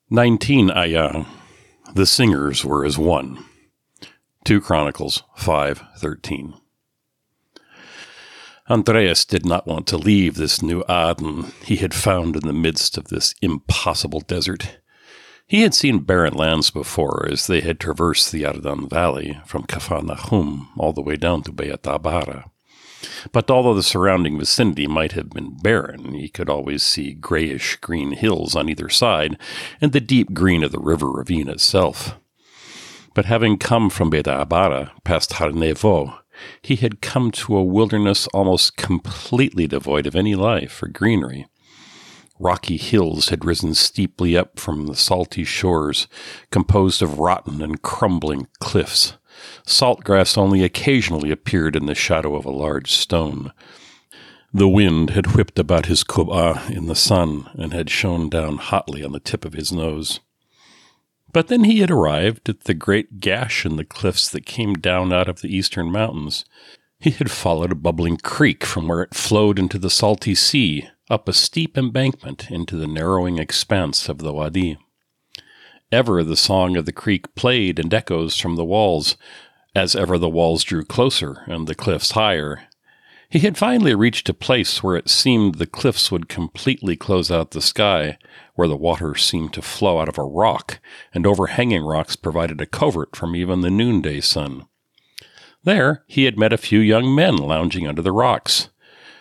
19 Aya. The singers were as one. 2 Chronicles 5:13. Andreas did not want to leave this new Aden he had found in the midst of this impossible desert. He had seen barren lands before as they had traversed the Ardan Valley from Kafar Nahum all the way down to Beit Abara. But although the surrounding vicinity might have been barren, he could always see grayish-green hills on either side and the deep green of the river ravine itself. But having come from Beit Abara, past Har Nevo, he had come to a wilderness almost completely devoid of any life or greenery. Rocky hills had risen steeply up from the salty shores, composed of rotten and crumbling cliffs. Salt grass only occasionally appeared in the shadow of a large stone. The wind had whipped about his kub'ah in the sun and had shone down hotly on the tip of his nose. But then he had arrived at the great gash in the cliffs that came down out of the eastern mountains. He had followed a bubbling creek from where it flowed into the salty sea, up a steep embankment into the narrowing expanse of the wadi. Ever the song of the creek played and echoes from the walls, as ever the walls drew closer and the cliffs higher. He had finally reached a place where it seemed the cliffs would completely close out the sky, where the water seemed to flow out of a rock, and overhanging rocks provided a covert from even the noonday sun. There he had met a few young men lounging under the rocks.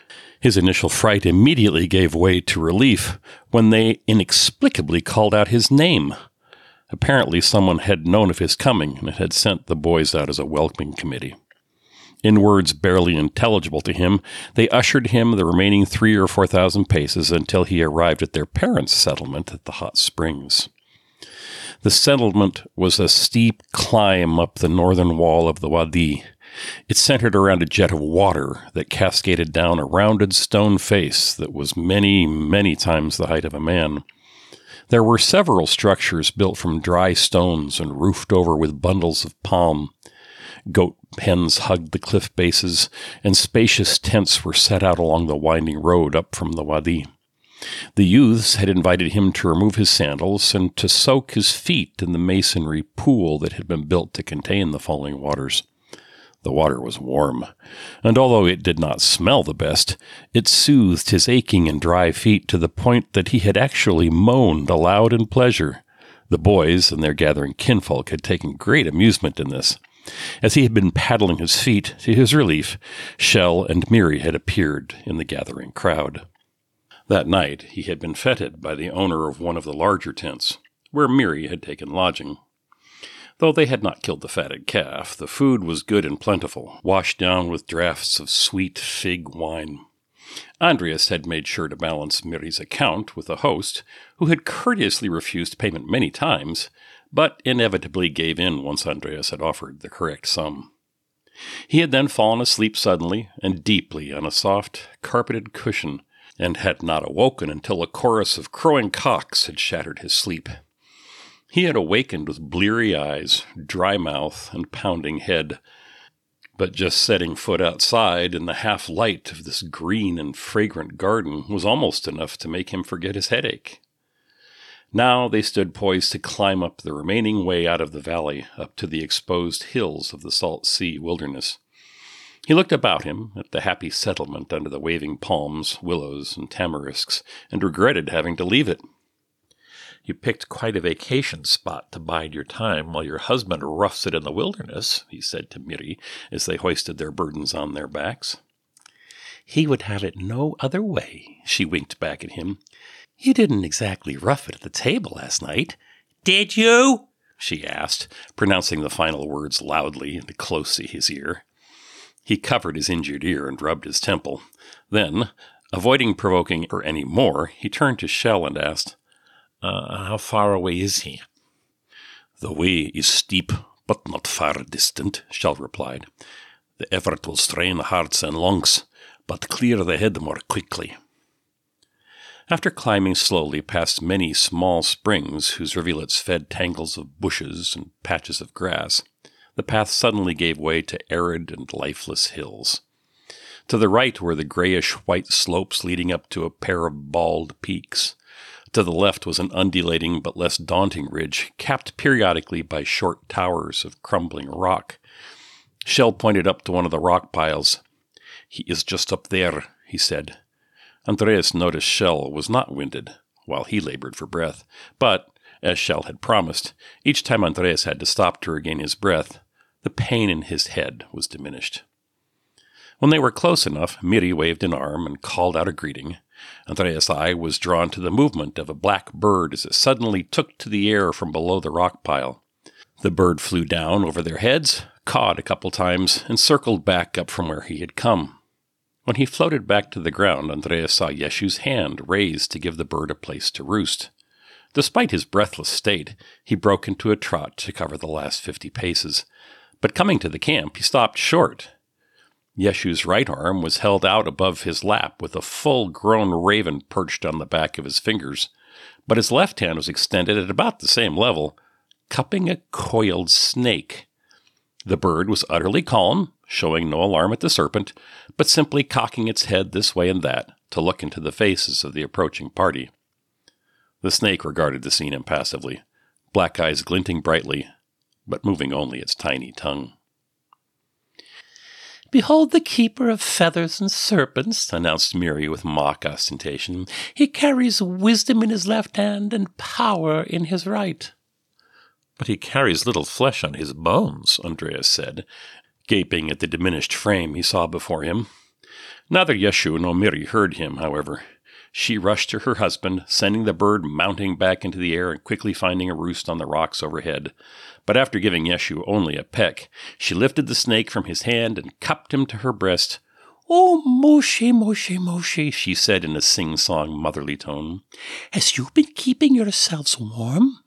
His initial fright immediately gave way to relief when they inexplicably called out his name. Apparently someone had known of his coming and had sent the boys out as a welcoming committee. In words barely intelligible to him, they ushered him the remaining 3,000 or 4,000 paces until he arrived at their parents' settlement at the hot springs. The settlement was a steep climb up the northern wall of the wadi. It centered around a jet of water that cascaded down a rounded stone face that was many, many times the height of a man. There were several structures built from dry stones and roofed over with bundles of palm. Goat pens hugged the cliff bases, and spacious tents were set out along the winding road up from the wadi. The youths had invited him to remove his sandals and to soak his feet in the masonry pool that had been built to contain the falling waters. The water was warm, and although it did not smell the best, it soothed his aching and dry feet to the point that he had actually moaned aloud in pleasure. The boys and their gathering kinfolk had taken great amusement in this. As he had been paddling his feet, to his relief, Shell and Miri had appeared in the gathering crowd. That night he had been feted by the owner of one of the larger tents, where Miri had taken lodging. Though they had not killed the fatted calf, the food was good and plentiful, washed down with draughts of sweet fig wine. Andreas had made sure to balance Miri's account with the host, who had courteously refused payment many times, but inevitably gave in once Andreas had offered the correct sum. He had then fallen asleep suddenly and deeply on a soft, carpeted cushion, and had not awoken until a chorus of crowing cocks had shattered his sleep. He had awakened with bleary eyes, dry mouth, and pounding head. But just setting foot outside in the half-light of this green and fragrant garden was almost enough to make him forget his headache. Now they stood poised to climb up the remaining way out of the valley, up to the exposed hills of the Salt Sea wilderness. He looked about him at the happy settlement under the waving palms, willows, and tamarisks, and regretted having to leave it. "You picked quite a vacation spot to bide your time while your husband roughs it in the wilderness," he said to Miri as they hoisted their burdens on their backs. "He would have it no other way," she winked back at him. "You didn't exactly rough it at the table last night." "Did you?" she asked, pronouncing the final words loudly and close to his ear. He covered his injured ear and rubbed his temple. Then, avoiding provoking her any more, he turned to Shell and asked, "How far away is he?" "The way is steep, but not far distant," Shell replied. "The effort will strain hearts and lungs, but clear the head more quickly." After climbing slowly past many small springs whose rivulets fed tangles of bushes and patches of grass, the path suddenly gave way to arid and lifeless hills. To the right were the grayish-white slopes leading up to a pair of bald peaks. To the left was an undulating but less daunting ridge, capped periodically by short towers of crumbling rock. Shell pointed up to one of the rock piles. "He is just up there," he said. Andreas noticed Shell was not winded, while he labored for breath. But, as Shell had promised, each time Andreas had to stop to regain his breath, the pain in his head was diminished. When they were close enough, Miri waved an arm and called out a greeting. Andreas' eye was drawn to the movement of a black bird as it suddenly took to the air from below the rock pile. The bird flew down over their heads, cawed a couple times, and circled back up from where he had come. When he floated back to the ground, Andreas saw Yeshu's hand raised to give the bird a place to roost. Despite his breathless state, he broke into a trot to cover the last 50 paces. But coming to the camp, he stopped short. Yeshu's right arm was held out above his lap with a full-grown raven perched on the back of his fingers, but his left hand was extended at about the same level, cupping a coiled snake. The bird was utterly calm, showing no alarm at the serpent, but simply cocking its head this way and that to look into the faces of the approaching party. The snake regarded the scene impassively, black eyes glinting brightly, but moving only its tiny tongue. "Behold the keeper of feathers and serpents," announced Miri with mock ostentation. "He carries wisdom in his left hand and power in his right." "But he carries little flesh on his bones," Andreas said, gaping at the diminished frame he saw before him. Neither Yeshu nor Miri heard him, however. She rushed to her husband, sending the bird mounting back into the air and quickly finding a roost on the rocks overhead. But after giving Yeshu only a peck, she lifted the snake from his hand and cupped him to her breast. "Oh, Moshe, Moshe, Moshe," she said in a sing-song motherly tone. "Has you been keeping yourselves warm?"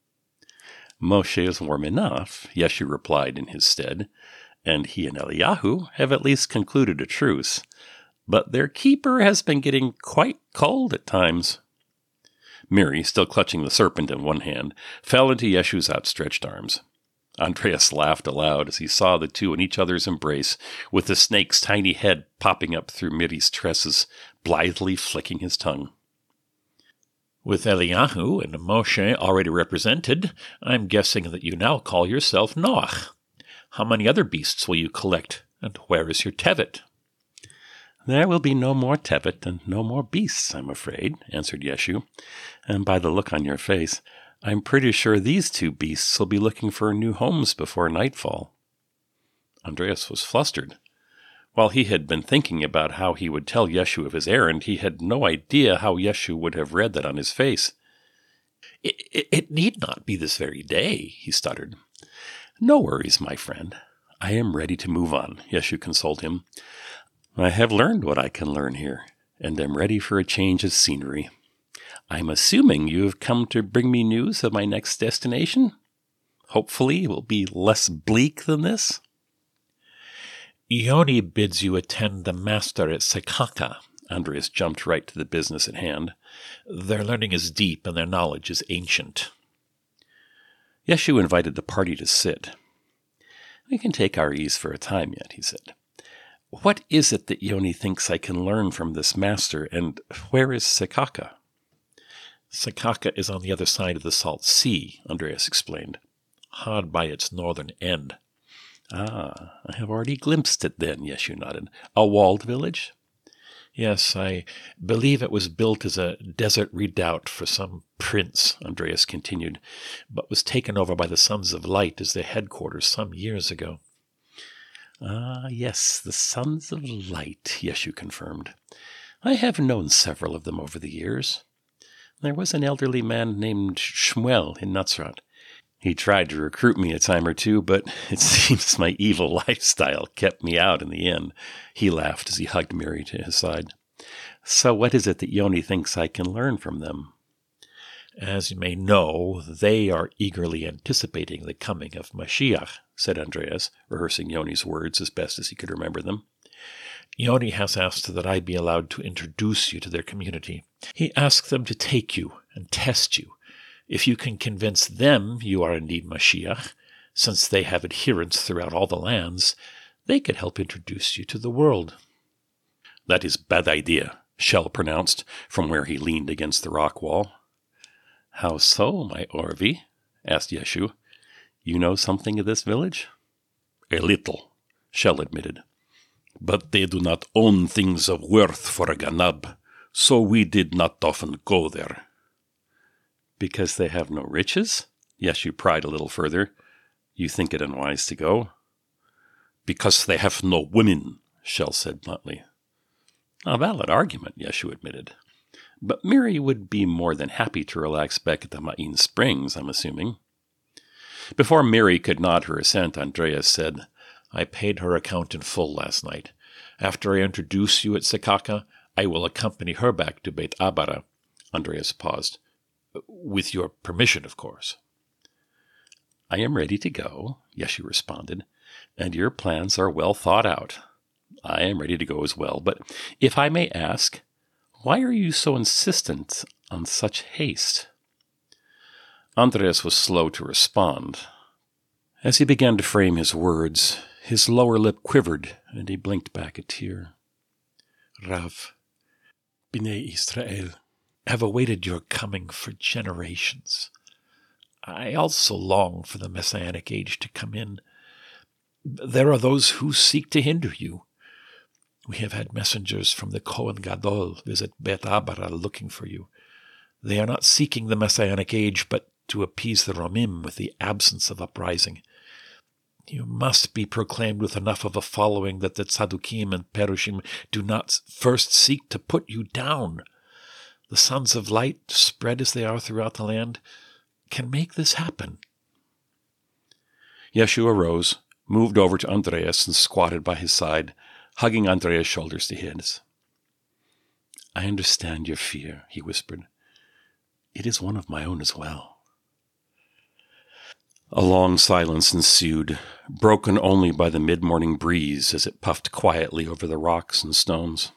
"Moshe is warm enough," Yeshu replied in his stead, "and he and Eliyahu have at least concluded a truce. But their keeper has been getting quite cold at times." Miri, still clutching the serpent in one hand, fell into Yeshu's outstretched arms. Andreas laughed aloud as he saw the two in each other's embrace, with the snake's tiny head popping up through Miri's tresses, blithely flicking his tongue. "With Eliyahu and Moshe already represented, I'm guessing that you now call yourself Noach. How many other beasts will you collect, and where is your tevet?" "There will be no more tevet and no more beasts, I'm afraid," answered Yeshu. "And by the look on your face, I'm pretty sure these two beasts will be looking for new homes before nightfall." Andreas was flustered. While he had been thinking about how he would tell Yeshu of his errand, he had no idea how Yeshu would have read that on his face. It need not be this very day," he stuttered. "No worries, my friend. I am ready to move on," Yeshu consoled him. "I have learned what I can learn here, and am ready for a change of scenery. I'm assuming you have come to bring me news of my next destination? Hopefully it will be less bleak than this." "Yoni bids you attend the master at Sekaka." Andreas jumped right to the business at hand. "Their learning is deep and their knowledge is ancient." Yeshu invited the party to sit. "We can take our ease for a time yet," he said. "What is it that Yoni thinks I can learn from this master, and where is Sekaka?" "Sekaka is on the other side of the Salt Sea," Andreas explained, "hard by its northern end." "Ah, I have already glimpsed it then," Yeshu nodded. "A walled village?" "Yes, I believe it was built as a desert redoubt for some prince," Andreas continued, "but was taken over by the Sons of Light as their headquarters some years ago." "Ah, yes, the Sons of Light," Yeshu confirmed. "I have known several of them over the years. There was an elderly man named Shmuel in Nazareth. He tried to recruit me a time or two, but it seems my evil lifestyle kept me out in the end." He laughed as he hugged Miri to his side. "So what is it that Yoni thinks I can learn from them?" "As you may know, they are eagerly anticipating the coming of Mashiach," said Andreas, rehearsing Yoni's words as best as he could remember them. "Yoni has asked that I be allowed to introduce you to their community. He asks them to take you and test you. If you can convince them you are indeed Mashiach, since they have adherents throughout all the lands, they could help introduce you to the world." "That is bad idea," Shell pronounced from where he leaned against the rock wall. How so, my Orvi? Asked Yeshu. You know something of this village? A little, Shell admitted. But they do not own things of worth for a Ganab, so we did not often go there. Because they have no riches? Yeshu pried a little further. You think it unwise to go? Because they have no women, Shell said bluntly. A valid argument, Yeshu admitted. But Miri would be more than happy to relax back at the Ma'in Springs, I'm assuming. Before Miri could nod her assent, Andreas said, I paid her account in full last night. After I introduce you at Sakaka, I will accompany her back to Beit Abara. Andreas paused. With your permission, of course. I am ready to go, Yeshu responded, and your plans are well thought out. I am ready to go as well, but if I may ask, why are you so insistent on such haste? Andreas was slow to respond. As he began to frame his words, his lower lip quivered, and he blinked back a tear. Rav, Bnei Israel, have awaited your coming for generations. I also long for the Messianic age to come in. There are those who seek to hinder you. We have had messengers from the Kohen Gadol visit Beit Abara looking for you. They are not seeking the Messianic age, but to appease the Romim with the absence of uprising. You must be proclaimed with enough of a following that the Tzadukim and Perushim do not first seek to put you down. The sons of light, spread as they are throughout the land, can make this happen. Yeshu arose, moved over to Andreas, and squatted by his side, hugging Andreas' shoulders to his. I understand your fear, he whispered. It is one of my own as well. A long silence ensued, broken only by the mid-morning breeze as it puffed quietly over the rocks and stones.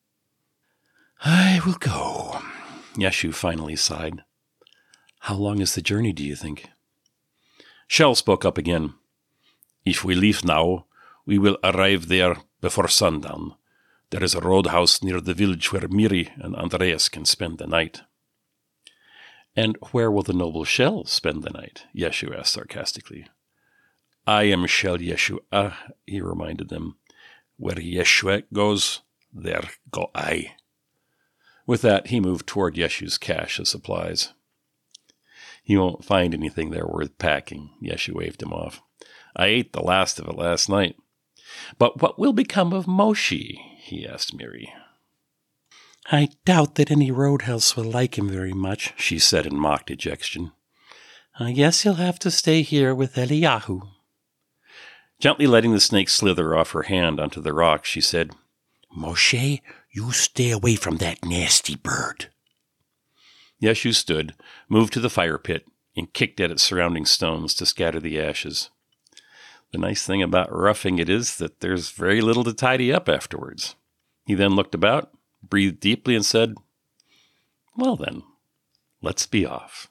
I will go, Yeshu finally sighed. How long is the journey, do you think? Shell spoke up again. If we leave now, we will arrive there before sundown. There is a roadhouse near the village where Miri and Andreas can spend the night. And where will the noble Shell spend the night? Yeshu asked sarcastically. I am Shell Yeshua, he reminded them. Where Yeshua goes, there go I. With that, he moved toward Yeshu's cache of supplies. You won't find anything there worth packing, Yeshu waved him off. I ate the last of it last night. But what will become of Moshe? He asked Miri. I doubt that any roadhouse will like him very much, she said in mock dejection. I guess he'll have to stay here with Eliyahu. Gently letting the snake slither off her hand onto the rock, she said, Moshe, you stay away from that nasty bird. Yeshu stood, moved to the fire pit, and kicked at its surrounding stones to scatter the ashes. The nice thing about roughing it is that there's very little to tidy up afterwards. He then looked about, breathed deeply, and said, Well then, let's be off.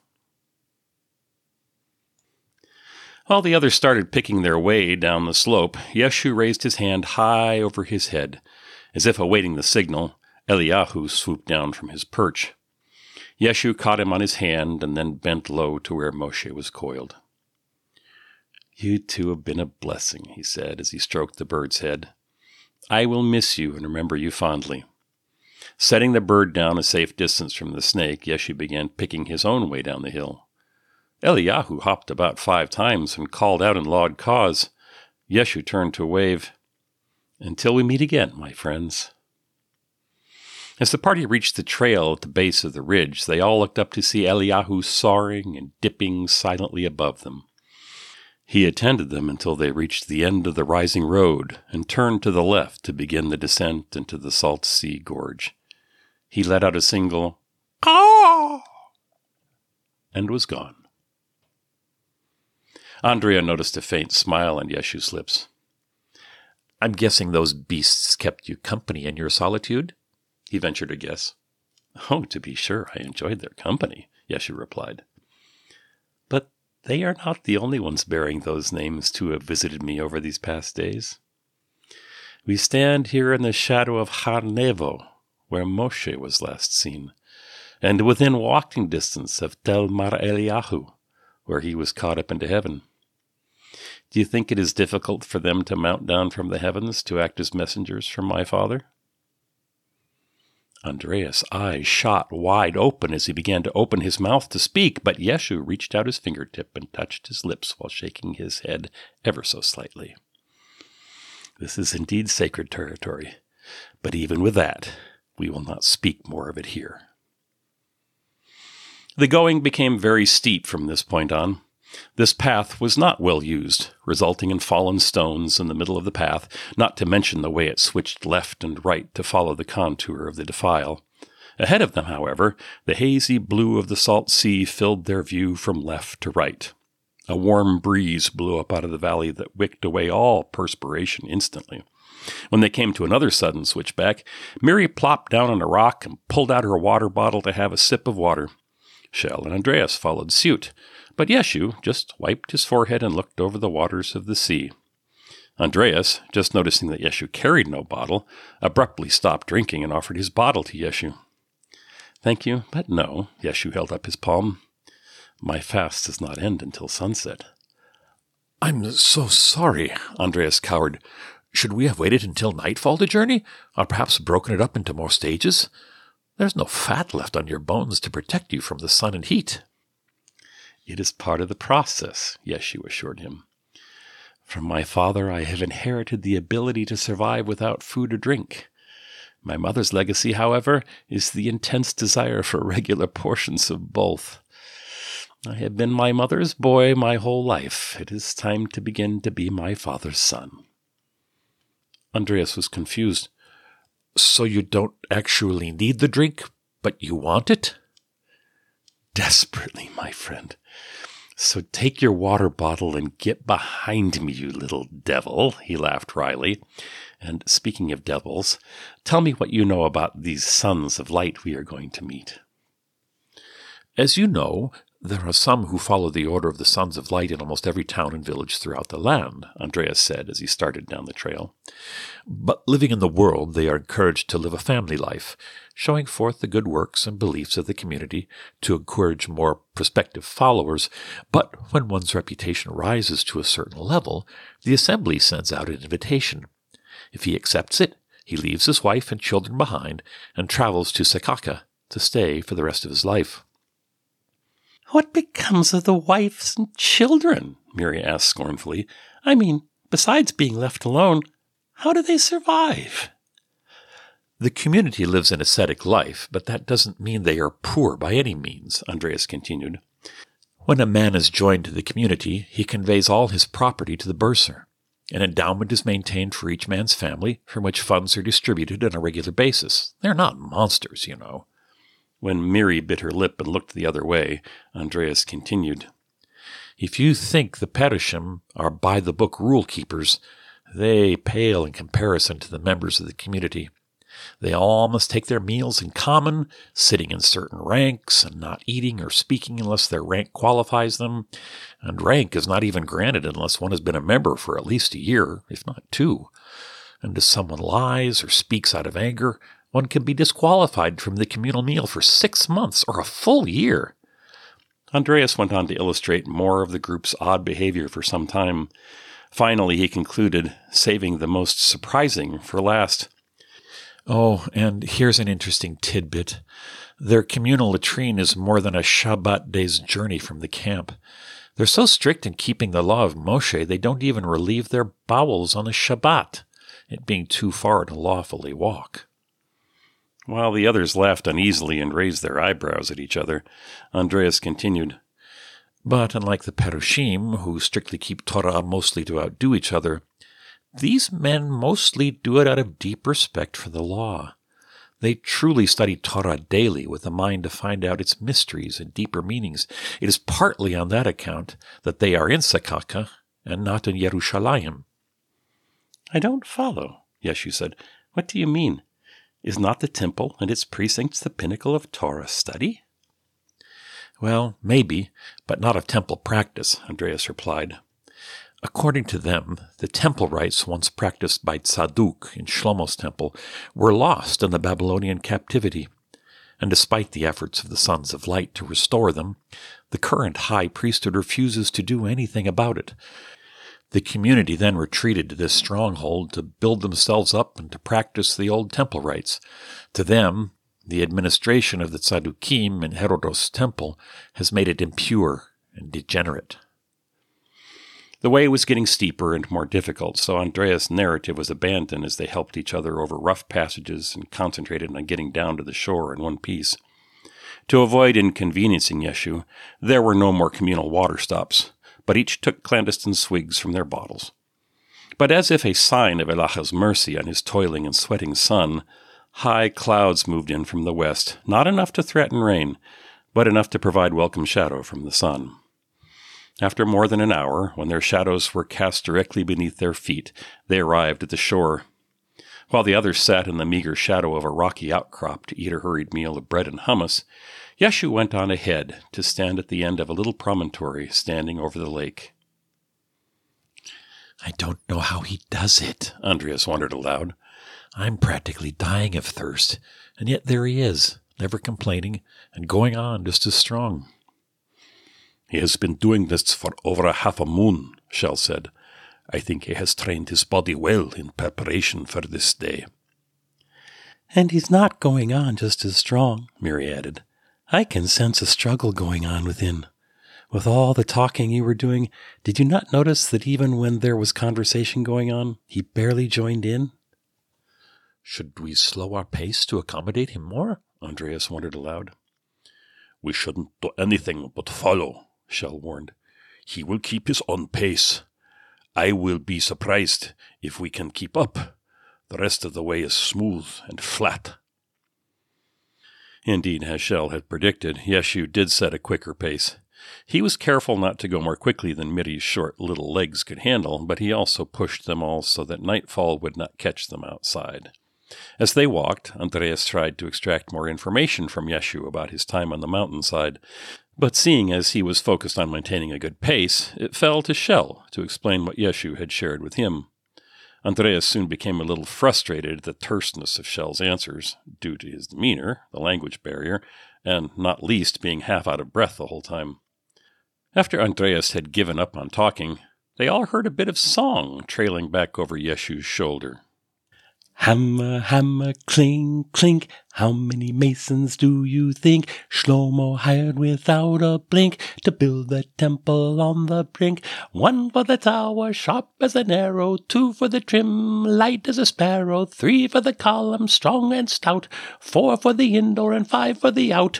While the others started picking their way down the slope, Yeshu raised his hand high over his head. As if awaiting the signal, Eliyahu swooped down from his perch. Yeshu caught him on his hand and then bent low to where Moshe was coiled. You two have been a blessing, he said as he stroked the bird's head. I will miss you and remember you fondly. Setting the bird down a safe distance from the snake, Yeshu began picking his own way down the hill. Eliyahu hopped about 5 times and called out in loud cause. Yeshu turned to wave. Until we meet again, my friends. As the party reached the trail at the base of the ridge, they all looked up to see Eliyahu soaring and dipping silently above them. He attended them until they reached the end of the rising road and turned to the left to begin the descent into the Salt Sea Gorge. He let out a single, "Caw!" and was gone. Andrea noticed a faint smile on Yeshu's lips. I'm guessing those beasts kept you company in your solitude? He ventured a guess. Oh, to be sure, I enjoyed their company, Yeshu replied. But they are not the only ones bearing those names to have visited me over these past days. We stand here in the shadow of Har Nevo, where Moshe was last seen, and within walking distance of Tel Mar Eliyahu, where he was caught up into heaven. Do you think it is difficult for them to mount down from the heavens to act as messengers from my Father?" Andreas' eyes shot wide open as he began to open his mouth to speak, but Yeshu reached out his fingertip and touched his lips while shaking his head ever so slightly. "This is indeed sacred territory, but even with that, we will not speak more of it here." The going became very steep from this point on. This path was not well used, resulting in fallen stones in the middle of the path, not to mention the way it switched left and right to follow the contour of the defile. Ahead of them, however, the hazy blue of the salt sea filled their view from left to right. A warm breeze blew up out of the valley that wicked away all perspiration instantly. When they came to another sudden switchback, Miri plopped down on a rock and pulled out her water bottle to have a sip of water. Shell and Andreas followed suit, but Yeshu just wiped his forehead and looked over the waters of the sea. Andreas, just noticing that Yeshu carried no bottle, abruptly stopped drinking and offered his bottle to Yeshu. "Thank you, but no." Yeshu held up his palm. "My fast does not end until sunset." "I'm so sorry," Andreas cowered. "Should we have waited until nightfall to journey, or perhaps broken it up into more stages? There's no fat left on your bones to protect you from the sun and heat." "It is part of the process," Yeshu assured him. "From my father I have inherited the ability to survive without food or drink. My mother's legacy, however, is the intense desire for regular portions of both. I have been my mother's boy my whole life. It is time to begin to be my father's son." Andreas was confused. "So you don't actually need the drink, but you want it?" "Desperately, my friend. So take your water bottle and get behind me, you little devil," he laughed wryly. "And speaking of devils, tell me what you know about these sons of light we are going to meet." "As you know, there are some who follow the order of the Sons of Light in almost every town and village throughout the land," Andreas said as he started down the trail. "But living in the world, they are encouraged to live a family life, showing forth the good works and beliefs of the community to encourage more prospective followers. But when one's reputation rises to a certain level, the assembly sends out an invitation. If he accepts it, he leaves his wife and children behind and travels to Sakaka to stay for the rest of his life." "What becomes of the wives and children?" Miri asked scornfully. "I mean, besides being left alone, how do they survive?" "The community lives an ascetic life, but that doesn't mean they are poor by any means," Andreas continued. "When a man is joined to the community, he conveys all his property to the bursar. An endowment is maintained for each man's family, from which funds are distributed on a regular basis. They're not monsters, you know." When Miri bit her lip and looked the other way, Andreas continued. "If you think the Perushim are by-the-book rule-keepers, they pale in comparison to the members of the community. They all must take their meals in common, sitting in certain ranks, and not eating or speaking unless their rank qualifies them. And rank is not even granted unless one has been a member for at least a year, if not 2. And if someone lies or speaks out of anger, one can be disqualified from the communal meal for 6 months or a full year." Andreas went on to illustrate more of the group's odd behavior for some time. Finally, he concluded, saving the most surprising for last. "Oh, and here's an interesting tidbit. Their communal latrine is more than a Shabbat day's journey from the camp. They're so strict in keeping the law of Moshe, they don't even relieve their bowels on the Shabbat, it being too far to lawfully walk." While the others laughed uneasily and raised their eyebrows at each other, Andreas continued. "But unlike the Perushim, who strictly keep Torah mostly to outdo each other, these men mostly do it out of deep respect for the law. They truly study Torah daily with a mind to find out its mysteries and deeper meanings. It is partly on that account that they are in Sakaka and not in Yerushalayim." "I don't follow," Yeshu said. "What do you mean? Is not the temple and its precincts the pinnacle of Torah study?" "Well, maybe, but not of temple practice," Andreas replied. "According to them, the temple rites once practiced by Tzaduk in Shlomo's temple were lost in the Babylonian captivity. and despite the efforts of the Sons of Light to restore them, the current high priesthood refuses to do anything about it. The community then retreated to this stronghold to build themselves up and to practice the old temple rites. To them, the administration of the Tzadukim in Herodos' temple has made it impure and degenerate. The way was getting steeper and more difficult, so Andreas' narrative was abandoned as they helped each other over rough passages and concentrated on getting down to the shore in one piece. To avoid inconveniencing Yeshu, there were no more communal water stops, but each took clandestine swigs from their bottles. But as if a sign of Elacha's mercy on his toiling and sweating son, high clouds moved in from the west, not enough to threaten rain, but enough to provide welcome shadow from the sun. After more than an hour, when their shadows were cast directly beneath their feet, they arrived at the shore. While the others sat in the meager shadow of a rocky outcrop to eat a hurried meal of bread and hummus, Yeshu went on ahead to stand at the end of a little promontory standing over the lake. "I don't know how he does it," Andreas wondered aloud. "I'm practically dying of thirst, and yet there he is, never complaining, and going on just as strong." "He has been doing this for over half a moon," Shell said. "I think he has trained his body well in preparation for this day." "And he's not going on just as strong," Miri added. "I can sense a struggle going on within. With all the talking you were doing, did you not notice that even when there was conversation going on, he barely joined in?" "Should we slow our pace to accommodate him more?" Andreas wondered aloud. "We shouldn't do anything but follow," Shell warned. "He will keep his own pace. I will be surprised if we can keep up. The rest of the way is smooth and flat." Indeed, as Shell had predicted, Yeshu did set a quicker pace. He was careful not to go more quickly than Miri's short little legs could handle, but he also pushed them all so that nightfall would not catch them outside. As they walked, Andreas tried to extract more information from Yeshu about his time on the mountainside, but seeing as he was focused on maintaining a good pace, it fell to Shell to explain what Yeshu had shared with him. Andreas soon became a little frustrated at the terseness of Shell's answers, due to his demeanor, the language barrier, and not least being half out of breath the whole time. After Andreas had given up on talking, they all heard a bit of song trailing back over Yeshu's shoulder. "Hammer, hammer, clink, clink, how many masons do you think Shlomo hired without a blink to build the temple on the brink? 1 for the tower, sharp as an arrow, 2 for the trim, light as a sparrow, 3 for the column, strong and stout, 4 for the indoor and 5 for the out."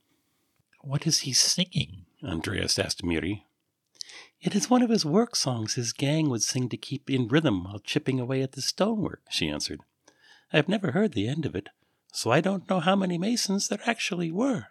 "What is he singing?" Andreas asked Miri. "It is one of his work songs his gang would sing to keep in rhythm while chipping away at the stonework," she answered. "I have never heard the end of it, so I don't know how many masons there actually were."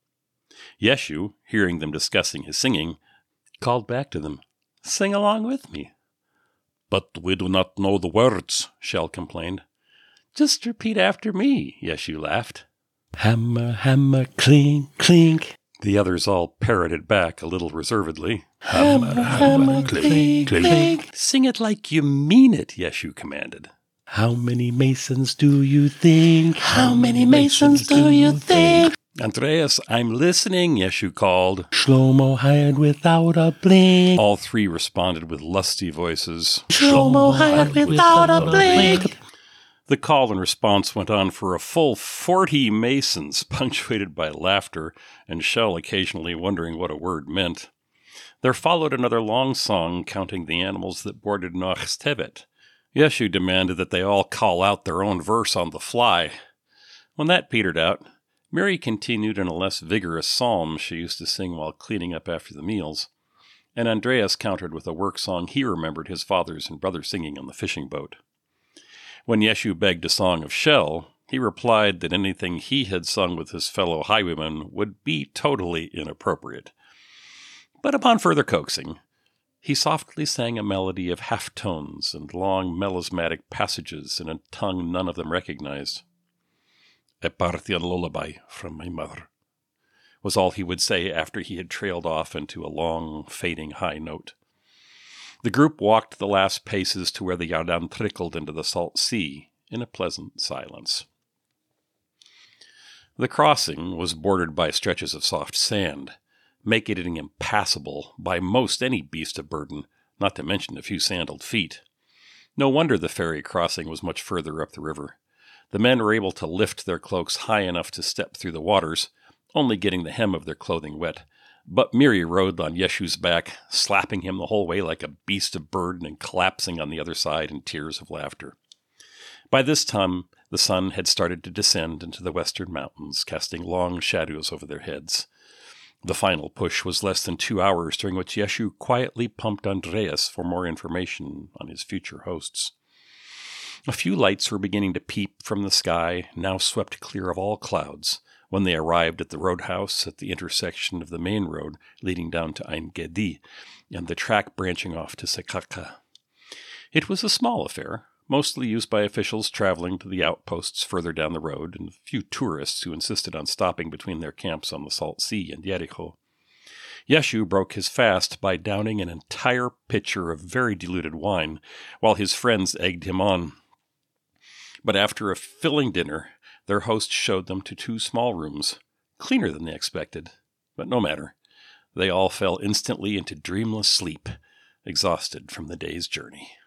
Yeshu, hearing them discussing his singing, called back to them, "Sing along with me." "But we do not know the words," Shell complained. "Just repeat after me," Yeshu laughed. "Hammer, hammer, clink, clink." The others all parroted back a little reservedly. "Hammer, hammer, clink, clink." "Sing it like you mean it," Yeshu commanded. "How many masons do you think? How many masons do you think?" "Andreas, I'm listening," Yeshu called. Shlomo hired without a blink." All three responded with lusty voices. Shlomo hired without a blink. The call and response went on for a full 40 masons, punctuated by laughter, and Shell occasionally wondering what a word meant. There followed another long song counting the animals that boarded Noach's Tevet. Yeshu demanded that they all call out their own verse on the fly. When that petered out, Miri continued in a less vigorous psalm she used to sing while cleaning up after the meals, and Andreas countered with a work song he remembered his fathers and brothers singing on the fishing boat. When Yeshu begged a song of Shell, he replied that anything he had sung with his fellow highwaymen would be totally inappropriate. But upon further coaxing, he softly sang a melody of half-tones and long melismatic passages in a tongue none of them recognized. "A Parthian lullaby from my mother," was all he would say after he had trailed off into a long, fading high note. The group walked the last paces to where the Yardan trickled into the salt sea in a pleasant silence. The crossing was bordered by stretches of soft sand, making it impassable by most any beast of burden, not to mention a few sandaled feet. No wonder the ferry crossing was much further up the river. The men were able to lift their cloaks high enough to step through the waters, only getting the hem of their clothing wet. But Miri rode on Yeshu's back, slapping him the whole way like a beast of burden and collapsing on the other side in tears of laughter. By this time, the sun had started to descend into the western mountains, casting long shadows over their heads. The final push was less than 2 hours, during which Yeshu quietly pumped Andreas for more information on his future hosts. A few lights were beginning to peep from the sky, now swept clear of all clouds, when they arrived at the roadhouse at the intersection of the main road leading down to Ein Gedi and the track branching off to Sekaka. It was a small affair, mostly used by officials traveling to the outposts further down the road and a few tourists who insisted on stopping between their camps on the Salt Sea and Jericho. Yeshu broke his fast by downing an entire pitcher of very diluted wine, while his friends egged him on. But after a filling dinner, their host showed them to 2 small rooms, cleaner than they expected, but no matter. They all fell instantly into dreamless sleep, exhausted from the day's journey.